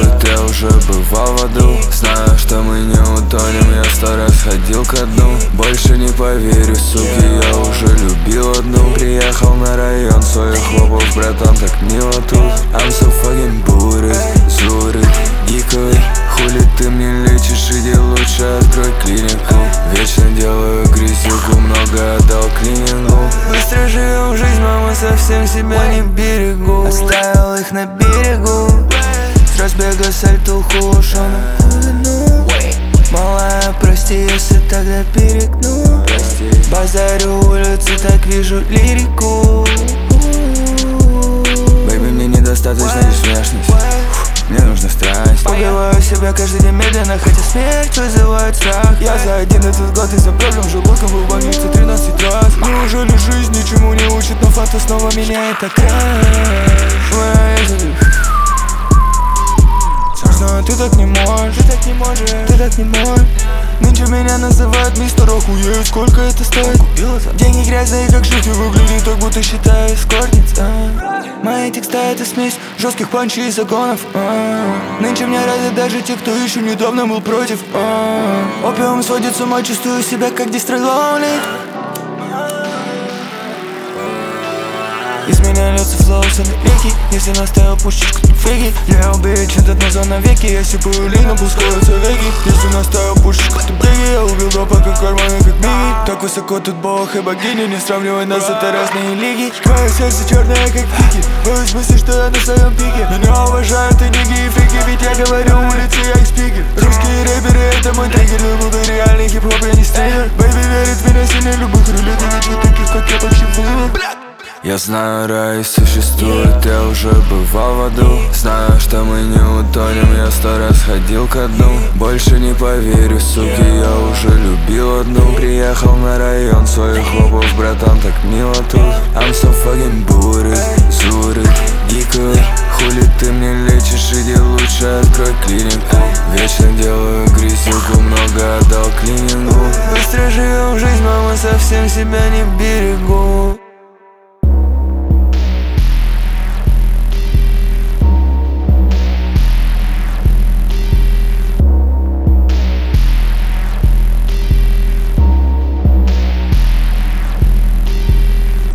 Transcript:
существует, я уже бывал в аду. Знаю, что мы не утонем, я 100 раз ходил ко дну. Больше не поверю, суки, я уже любил одну. Приехал на район своих хлопов, братан, так мило тут. I'm so fucking booted, зурит, гиковый. Хули ты мне лечишь, иди лучше открой клинику. Вечно делаю грязюку, много отдал клинингу. Быстро живем жизнь, мама, совсем себя не берегу. Оставил их на берегу, с разбега сальтуху ушел на глубину. Малая, прости, если тогда перегну. Базарю улицы, так вижу лирику. Бэйби, мне недостаточно лишь внешность, мне нужна страсть. Убиваю себя каждый день медленно, хотя смерть вызывает страх. Я за один этот год из-за проблем желудком был в больнице 13 раз. Неужели жизнь ничему не учит, но фото снова меняет окрас. Знаю, ты так не можешь, ты так не можешь. Нынче меня называют мистер охуеть, сколько это стоит? Деньги грязные, как жить и выглядит, как будто считаю эскортниц. Мои текста это смесь жестких панчей и загонов. Нынче мне рады даже те, кто еще недавно был против. Опиум сводит с ума, чувствую себя как дистроловник. Из меня льется флоу реки. Если наставил пушечку фейки, я убью этот назад навеки. Я сипаю лину, пускаются веки. Если наставил пушечку бреги, я убил допа, как карманы, как миги. Так высоко тут бог и богини, не сравнивай нас, это разные лиги. Мое сердце черное, как пики. Боюсь мысли, что я на своем пике. Меня уважают и ниги, и фрики, ведь я говорю улице, я их спикер. Русские рэперы, это мой триггер. Глубый реальный хип-хоп, я не стример. Бэйби верит в меня сильнее любых рулетов. Ведь вы таких, как я, почти вылет. Я знаю, рай существует, я уже бывал в аду. Знаю, что мы не утонем, я 100 раз ходил ко дну. Больше не поверю, суки, я уже любил одну. Приехал на район своих хлопов, братан, так мило тут. I'm so fucking booted, зурит.